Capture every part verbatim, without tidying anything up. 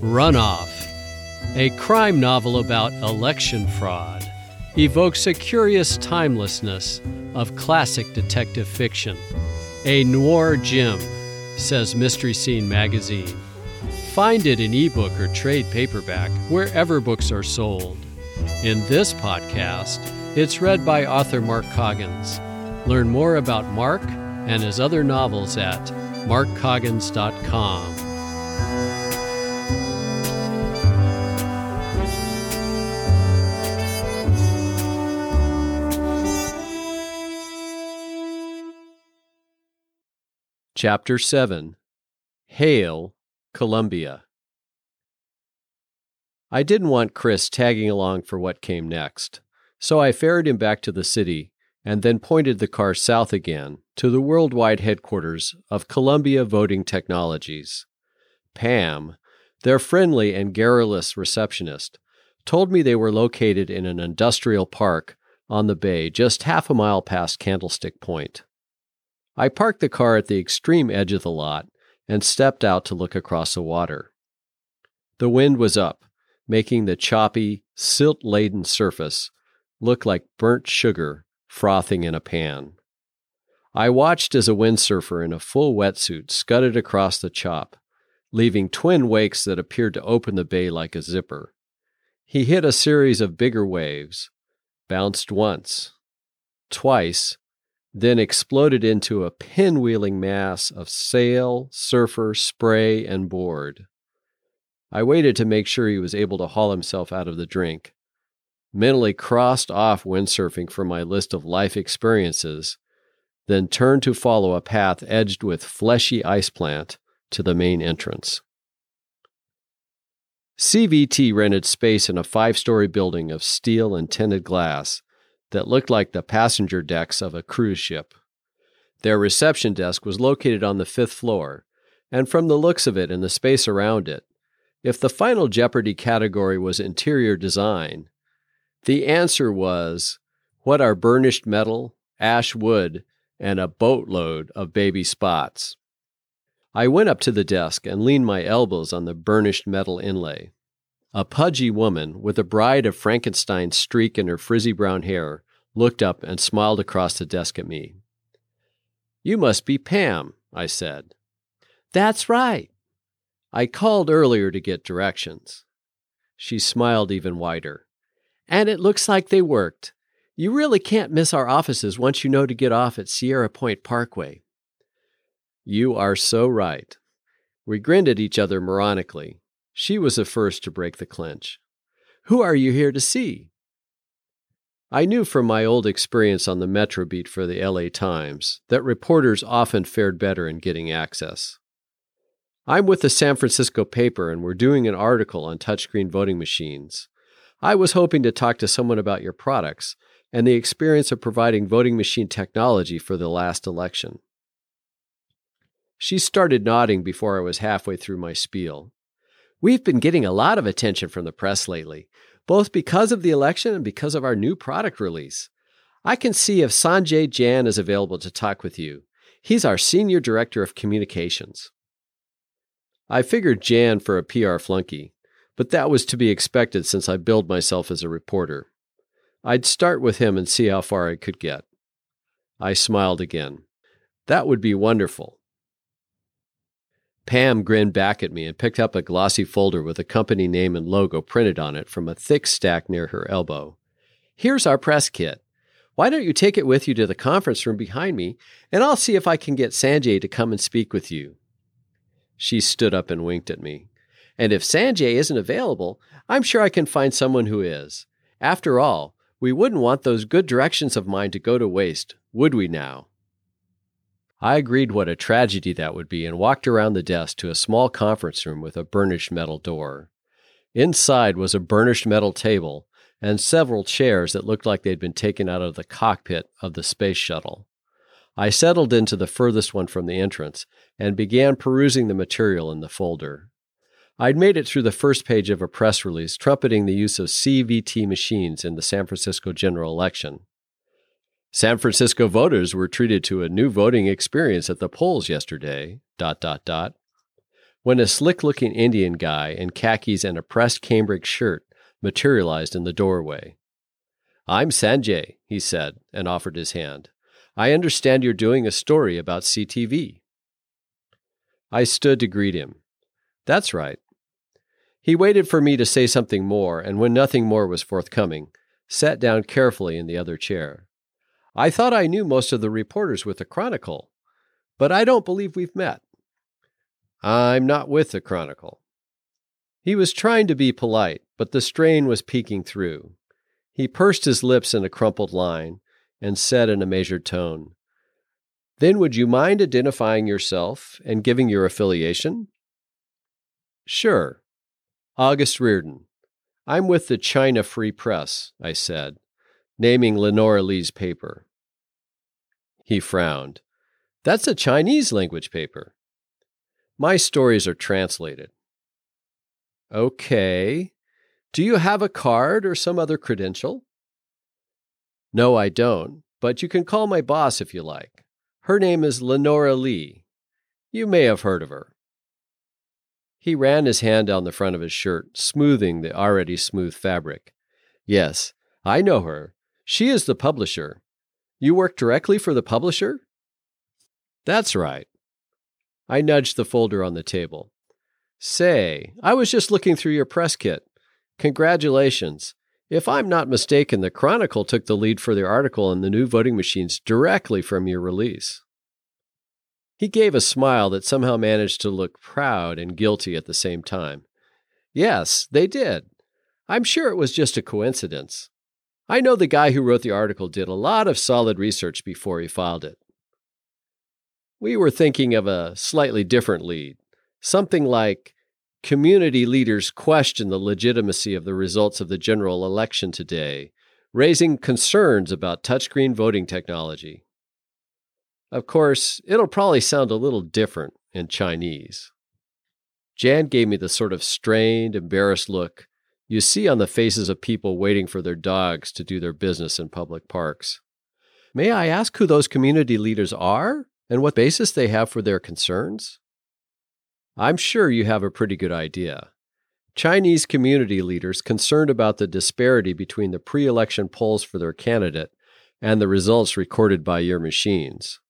Runoff, a crime novel about election fraud, evokes a curious timelessness of classic detective fiction. A noir gem, says Mystery Scene magazine. Find it in ebook or trade paperback wherever books are sold. In this podcast, it's read by author Mark Coggins. Learn more about Mark and his other novels at mark coggins dot com. Chapter seven. Hail, Columbia. I didn't want Chris tagging along for what came next, so I ferried him back to the city and then pointed the car south again to the worldwide headquarters of Columbia Voting Technologies. Pam, their friendly and garrulous receptionist, told me they were located in an industrial park on the bay just half a mile past Candlestick Point. I parked the car at the extreme edge of the lot and stepped out to look across the water. The wind was up, making the choppy, silt-laden surface look like burnt sugar frothing in a pan. I watched as a windsurfer in a full wetsuit scudded across the chop, leaving twin wakes that appeared to open the bay like a zipper. He hit a series of bigger waves, bounced once, twice, then exploded into a pinwheeling mass of sail, surfer, spray, and board. I waited to make sure he was able to haul himself out of the drink, mentally crossed off windsurfing from my list of life experiences, then turned to follow a path edged with fleshy ice plant to the main entrance. C V T rented space in a five-story building of steel and tinted glass that looked like the passenger decks of a cruise ship. Their reception desk was located on the fifth floor, and from the looks of it and the space around it, if the final Jeopardy category was interior design, the answer was, what are burnished metal, ash wood, and a boatload of baby spots? I went up to the desk and leaned my elbows on the burnished metal inlay. A pudgy woman with a Bride of Frankenstein streak in her frizzy brown hair looked up and smiled across the desk at me. "You must be Pam," I said. "That's right. I called earlier to get directions." She smiled even wider. "And it looks like they worked. You really can't miss our offices once you know to get off at Sierra Point Parkway." You are so right. We grinned at each other moronically. She was the first to break the clinch. "Who are you here to see?" I knew from my old experience on the Metro beat for the L A Times that reporters often fared better in getting access. "I'm with the San Francisco paper and we're doing an article on touchscreen voting machines. I was hoping to talk to someone about your products and the experience of providing voting machine technology for the last election." She started nodding before I was halfway through my spiel. "We've been getting a lot of attention from the press lately, both because of the election and because of our new product release. I can see if Sanjay Jan is available to talk with you. He's our Senior Director of Communications." I figured Jan for a P R flunky, but that was to be expected since I billed myself as a reporter. I'd start with him and see how far I could get. I smiled again. That would be wonderful. Pam grinned back at me and picked up a glossy folder with a company name and logo printed on it from a thick stack near her elbow. "Here's our press kit. Why don't you take it with you to the conference room behind me, and I'll see if I can get Sanjay to come and speak with you." She stood up and winked at me. "And if Sanjay isn't available, I'm sure I can find someone who is. After all, we wouldn't want those good directions of mine to go to waste, would we now?" I agreed what a tragedy that would be and walked around the desk to a small conference room with a burnished metal door. Inside was a burnished metal table and several chairs that looked like they'd been taken out of the cockpit of the space shuttle. I settled into the furthest one from the entrance and began perusing the material in the folder. I'd made it through the first page of a press release trumpeting the use of C V T machines in the San Francisco general election. San Francisco voters were treated to a new voting experience at the polls yesterday, dot, dot, dot. when a slick-looking Indian guy in khakis and a pressed cambric shirt materialized in the doorway. "I'm Sanjay," he said, and offered his hand. "I understand you're doing a story about C T V." I stood to greet him. "That's right." He waited for me to say something more, and when nothing more was forthcoming, sat down carefully in the other chair. "I thought I knew most of the reporters with the Chronicle, but I don't believe we've met." "I'm not with the Chronicle." He was trying to be polite, but the strain was peeking through. He pursed his lips in a crumpled line and said in a measured tone, "Then would you mind identifying yourself and giving your affiliation?" "Sure. August Reardon. I'm with the China Free Press," I said, naming Lenora Lee's paper. He frowned. "That's a Chinese language paper." "My stories are translated." "Okay. Do you have a card or some other credential?" "No, I don't, but you can call my boss if you like. Her name is Lenora Lee. You may have heard of her." He ran his hand down the front of his shirt, smoothing the already smooth fabric. "Yes, I know her. She is the publisher. You work directly for the publisher?" "That's right." I nudged the folder on the table. "Say, I was just looking through your press kit. Congratulations. If I'm not mistaken, the Chronicle took the lead for their article on the new voting machines directly from your release." He gave a smile that somehow managed to look proud and guilty at the same time. "Yes, they did. I'm sure it was just a coincidence. I know the guy who wrote the article did a lot of solid research before he filed it." We were thinking of a slightly different lead, something like, "Community leaders question the legitimacy of the results of the general election today, raising concerns about touchscreen voting technology." Of course, it'll probably sound a little different in Chinese. Jan gave me the sort of strained, embarrassed look you see on the faces of people waiting for their dogs to do their business in public parks. "May I ask who those community leaders are and what basis they have for their concerns?" "I'm sure you have a pretty good idea. Chinese community leaders concerned about the disparity between the pre-election polls for their candidate and the results recorded by your machines."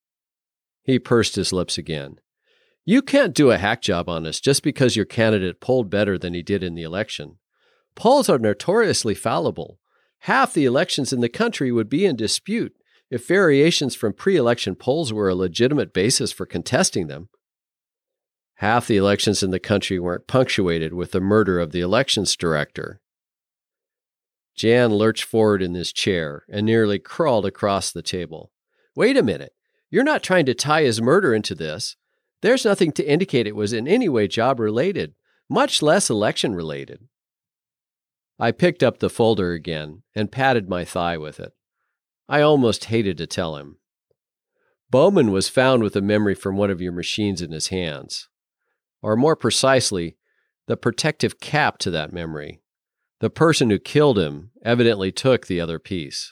He pursed his lips again. "You can't do a hack job on us just because your candidate polled better than he did in the election. Polls are notoriously fallible. Half the elections in the country would be in dispute if variations from pre-election polls were a legitimate basis for contesting them. Half the elections in the country weren't punctuated with the murder of the elections director." Jan lurched forward in his chair and nearly crawled across the table. "Wait a minute. You're not trying to tie his murder into this. There's nothing to indicate it was in any way job-related, much less election-related." I picked up the folder again and patted my thigh with it. I almost hated to tell him. "Bowman was found with a memory from one of your machines in his hands. Or more precisely, the protective cap to that memory. The person who killed him evidently took the other piece."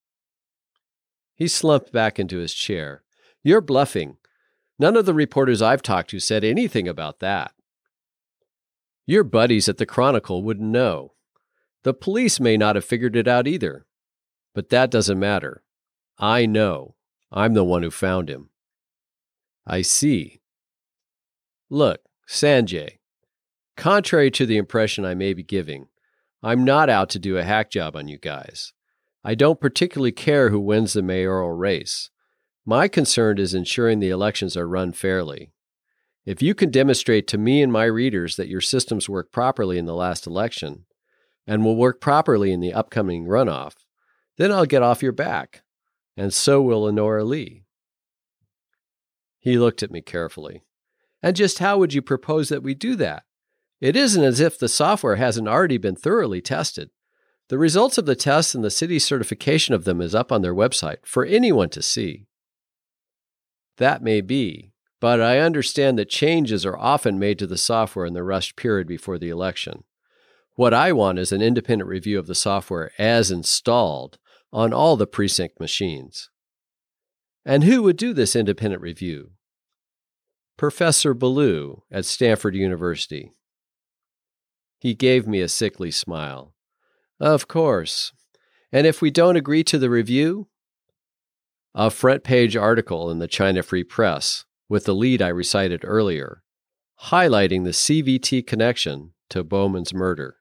He slumped back into his chair. "You're bluffing. None of the reporters I've talked to said anything about that. Your buddies at the Chronicle wouldn't know. The police may not have figured it out either. But that doesn't matter. I know. I'm the one who found him." "I see." "Look, Sanjay, contrary to the impression I may be giving, I'm not out to do a hack job on you guys. I don't particularly care who wins the mayoral race. My concern is ensuring the elections are run fairly. If you can demonstrate to me and my readers that your systems work properly in the last election, and will work properly in the upcoming runoff, then I'll get off your back, and so will Lenora Lee." He looked at me carefully. "And just how would you propose that we do that? It isn't as if the software hasn't already been thoroughly tested. The results of the tests and the city's certification of them is up on their website for anyone to see." "That may be, but I understand that changes are often made to the software in the rushed period before the election. What I want is an independent review of the software as installed on all the precinct machines." "And who would do this independent review?" Professor Ballou at Stanford University. He gave me a sickly smile. Of course. And if we don't agree to the review? A front-page article in the China Free Press, with the lead I recited earlier, highlighting the C V T connection to Bowman's murder.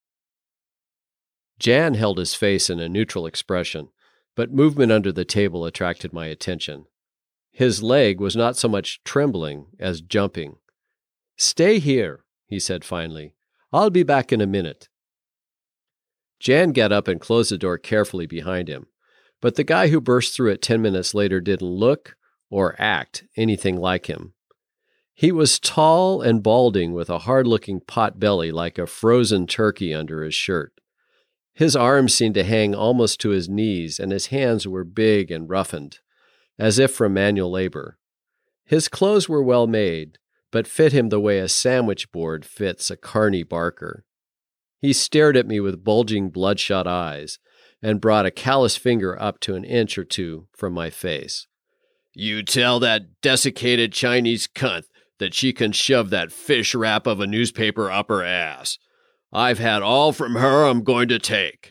Jan held his face in a neutral expression, but movement under the table attracted my attention. His leg was not so much trembling as jumping. "Stay here," he said finally. "I'll be back in a minute." Jan got up and closed the door carefully behind him, but the guy who burst through it ten minutes later didn't look or act anything like him. He was tall and balding with a hard-looking pot belly like a frozen turkey under his shirt. His arms seemed to hang almost to his knees, and his hands were big and roughened, as if from manual labor. His clothes were well made, but fit him the way a sandwich board fits a carny barker. He stared at me with bulging, bloodshot eyes, and brought a callous finger up to an inch or two from my face. "You tell that desiccated Chinese cunt that she can shove that fish wrap of a newspaper up her ass. I've had all from her I'm going to take."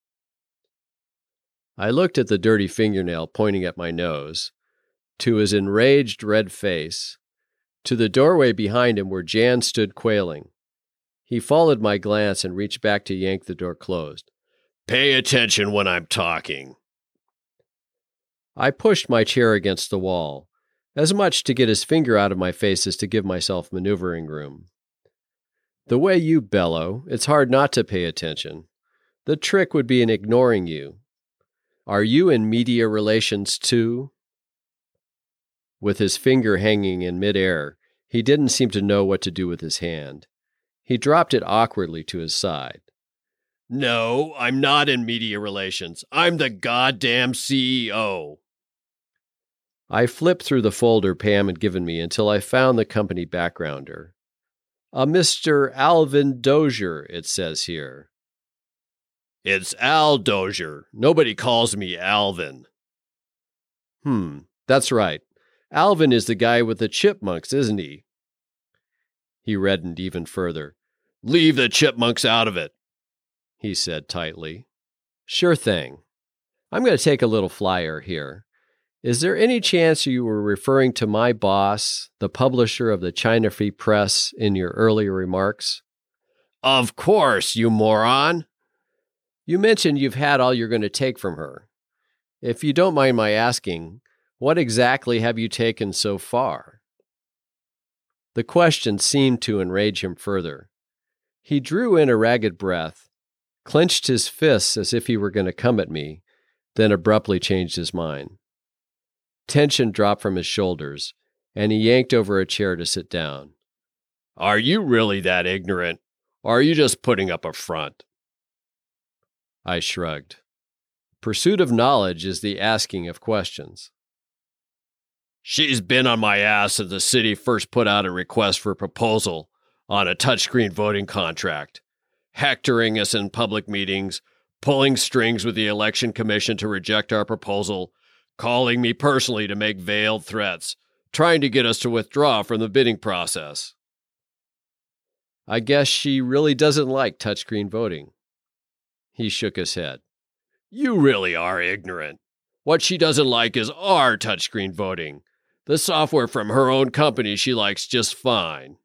I looked at the dirty fingernail pointing at my nose, to his enraged red face, to the doorway behind him where Jan stood quailing. He followed my glance and reached back to yank the door closed. "Pay attention when I'm talking." I pushed my chair against the wall, as much to get his finger out of my face as to give myself maneuvering room. "The way you bellow, it's hard not to pay attention. The trick would be in ignoring you. Are you in media relations too?" With his finger hanging in midair, he didn't seem to know what to do with his hand. He dropped it awkwardly to his side. "No, I'm not in media relations. I'm the goddamn C E O." I flipped through the folder Pam had given me until I found the company backgrounder. A Mister Alvin Dozier, it says here. "It's Al Dozier. Nobody calls me Alvin." Hmm, that's right. Alvin is the guy with the chipmunks, isn't he? He reddened even further. "Leave the chipmunks out of it," he said tightly. "Sure thing. I'm going to take a little flyer here. Is there any chance you were referring to my boss, the publisher of the China Free Press, in your earlier remarks?" "Of course, you moron!" "You mentioned you've had all you're going to take from her. If you don't mind my asking, what exactly have you taken so far?" The question seemed to enrage him further. He drew in a ragged breath, clenched his fists as if he were going to come at me, then abruptly changed his mind. Tension dropped from his shoulders, and he yanked over a chair to sit down. "Are you really that ignorant, or are you just putting up a front?" I shrugged. Pursuit of knowledge is the asking of questions. "She's been on my ass since the city first put out a request for a proposal on a touchscreen voting contract, hectoring us in public meetings, pulling strings with the election commission to reject our proposal, calling me personally to make veiled threats, trying to get us to withdraw from the bidding process." "I guess she really doesn't like touchscreen voting." He shook his head. "You really are ignorant. What she doesn't like is our touchscreen voting. The software from her own company she likes just fine."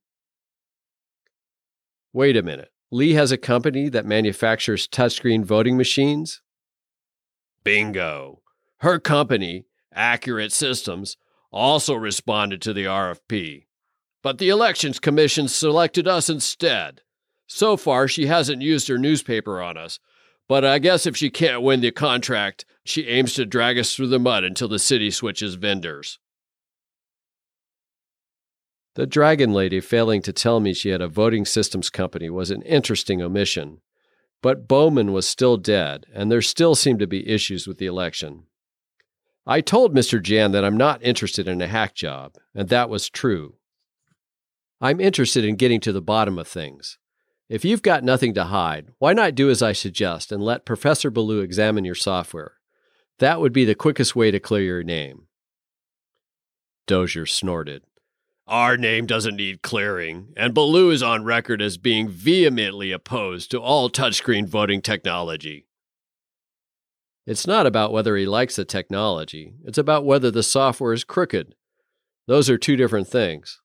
"Wait a minute. Lee has a company that manufactures touchscreen voting machines?" "Bingo. Her company, Accurate Systems, also responded to the R F P. But the Elections Commission selected us instead. So far, she hasn't used her newspaper on us, but I guess if she can't win the contract, she aims to drag us through the mud until the city switches vendors." The Dragon Lady failing to tell me she had a voting systems company was an interesting omission, but Bowman was still dead, and there still seemed to be issues with the election. I told Mister Jan that I'm not interested in a hack job, and that was true. I'm interested in getting to the bottom of things. If you've got nothing to hide, why not do as I suggest and let Professor Ballou examine your software? That would be the quickest way to clear your name." Dozier snorted. Our name doesn't need clearing, and Baloo is on record as being vehemently opposed to all touchscreen voting technology. It's not about whether he likes the technology. It's about whether the software is crooked. Those are two different things.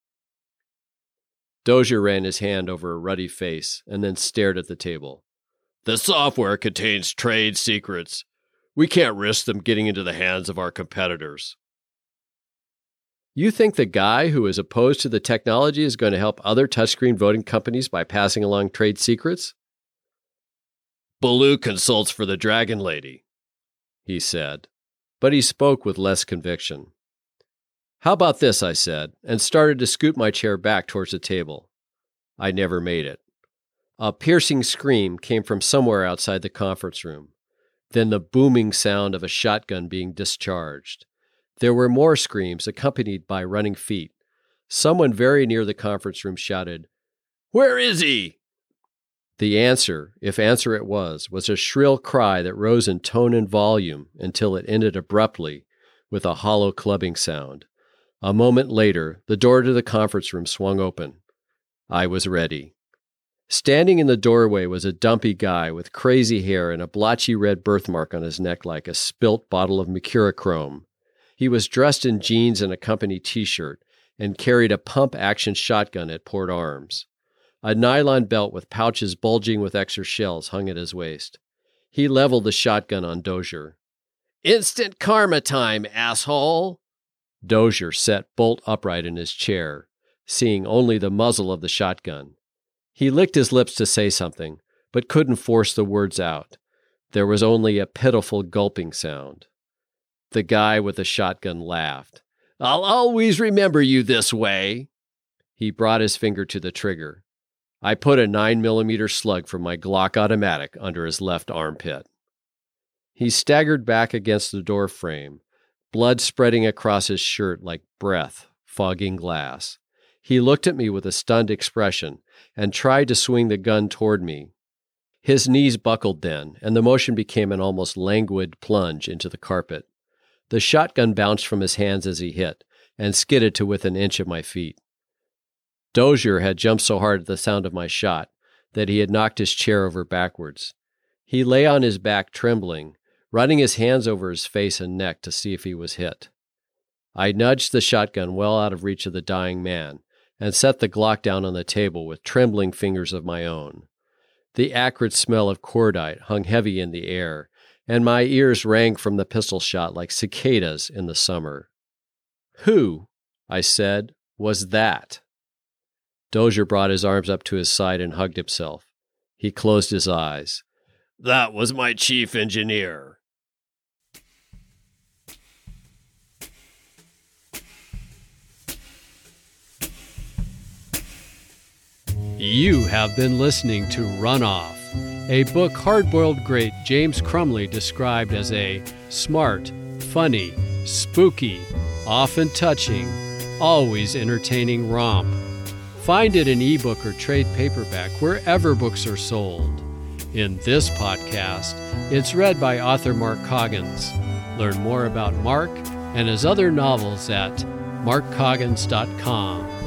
Dozier ran his hand over a ruddy face and then stared at the table. The software contains trade secrets. We can't risk them getting into the hands of our competitors. You think the guy who is opposed to the technology is going to help other touchscreen voting companies by passing along trade secrets? Baloo consults for the Dragon Lady, he said, but he spoke with less conviction. How about this, I said, and started to scoot my chair back towards the table. I never made it. A piercing scream came from somewhere outside the conference room, then the booming sound of a shotgun being discharged. There were more screams, accompanied by running feet. Someone very near the conference room shouted, "Where is he?" The answer, if answer it was, was a shrill cry that rose in tone and volume until it ended abruptly with a hollow clubbing sound. A moment later, the door to the conference room swung open. I was ready. Standing in the doorway was a dumpy guy with crazy hair and a blotchy red birthmark on his neck like a spilt bottle of mercurochrome. He was dressed in jeans and a company t-shirt and carried a pump-action shotgun at port arms. A nylon belt with pouches bulging with extra shells hung at his waist. He leveled the shotgun on Dozier. "Instant karma time, asshole!" Dozier sat bolt upright in his chair, seeing only the muzzle of the shotgun. He licked his lips to say something, but couldn't force the words out. There was only a pitiful gulping sound. The guy with the shotgun laughed. "I'll always remember you this way." He brought his finger to the trigger. I put a nine millimeter slug from my Glock automatic under his left armpit. He staggered back against the door frame, blood spreading across his shirt like breath fogging glass. He looked at me with a stunned expression and tried to swing the gun toward me. His knees buckled then, and the motion became an almost languid plunge into the carpet. The shotgun bounced from his hands as he hit, and skidded to within an inch of my feet. Dozier had jumped so hard at the sound of my shot that he had knocked his chair over backwards. He lay on his back trembling, running his hands over his face and neck to see if he was hit. I nudged the shotgun well out of reach of the dying man, and set the Glock down on the table with trembling fingers of my own. The acrid smell of cordite hung heavy in the air, and my ears rang from the pistol shot like cicadas in the summer. "Who," I said, "was that?" Dozier brought his arms up to his side and hugged himself. He closed his eyes. "That was my chief engineer." You have been listening to Run Off, a book hard-boiled great James Crumley described as a smart, funny, spooky, often touching, always entertaining romp. Find it in ebook or trade paperback wherever books are sold. In this podcast, it's read by author Mark Coggins. Learn more about Mark and his other novels at mark coggins dot com.